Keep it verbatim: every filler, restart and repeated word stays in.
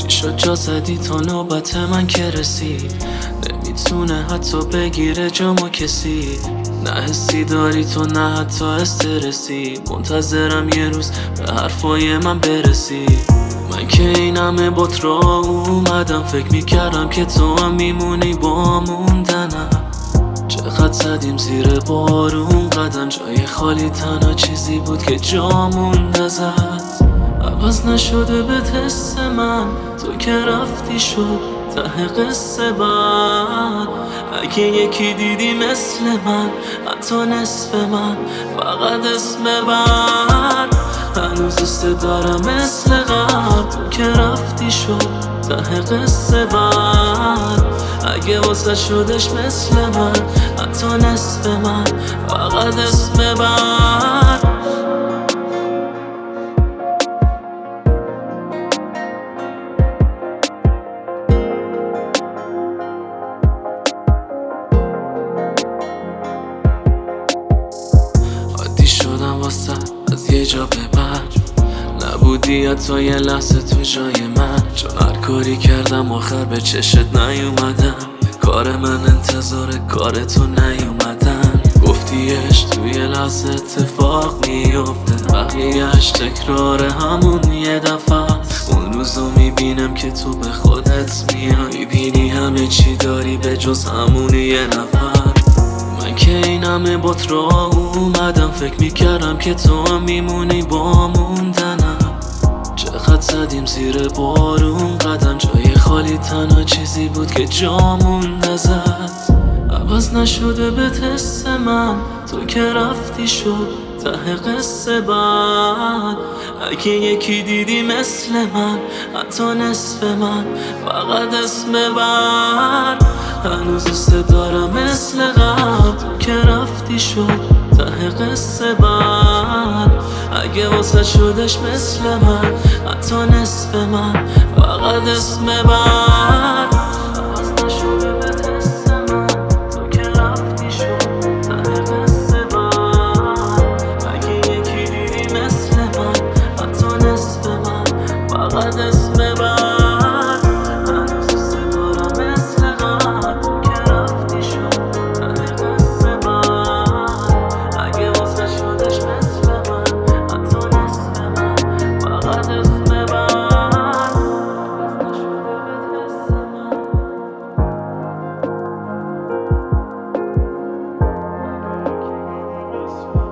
چی شد جا زدی تا نوبت من که رسید؟ نمیتونه حتی بگیره جامو کسی. نه حسی داری تو نه حتی استرسی. منتظرم یه روز به حرفای من برسی. من که این همه بات را اومدم، فکر میکردم که تو هم میمونی با موندنم. چقدر زدیم زیر بارون قدم، جای خالی تنها چیزی بود که جامون ازت. عوض نشده به تست من، تو که رفتی شد ته قصه بعد. اگه یکی دیدی مثل من، حتی نصف من، فقط اسم ببر. هنوز دوست دارم مثل قبل، تو که رفتی شد ته قصه بعد. اگه واسه شدش مثل من، حتی نصف من، فقط اسم ببر. شدم واسه از یه جا به بعد، نبودی حتی یه لحظه تو جای من. چون هر کاری کردم آخر به چشت نیومدم. کار من انتظار کار تو نیومدن. گفتیش توی لحظه اتفاق میفته، بقیهش تکرار همون یه دفعه. اون روزو میبینم که تو به خودت میای، میبینی همه چی داری به جز همون یه نفر. من که این همه بات را اومدم، فکر میکردم که تو هم میمونی با موندنم. چقدر زدیم زیر بارون قدم، جای خالی تنها چیزی بود که جامون ازت. عوض نشده به تست من، تو که رفتی شد ته قصه بعد. اگه یکی دیدی مثل من، حتی نصف من، فقط اسم ببر. هنوز دوست دارم مثل قبل، تو که رفتی شد ته قصه بعد. اگه واسه شدش مثل من، حتی نصف من، فقط اسم ببر. فقط اسم ببر. هنوز دوست دارم مثل قبل، تو که رفتی شد ته قصه بعد. اگه واسه شدش مثل من، حتی نصف من، فقط اسم ببر. نشده به تست من.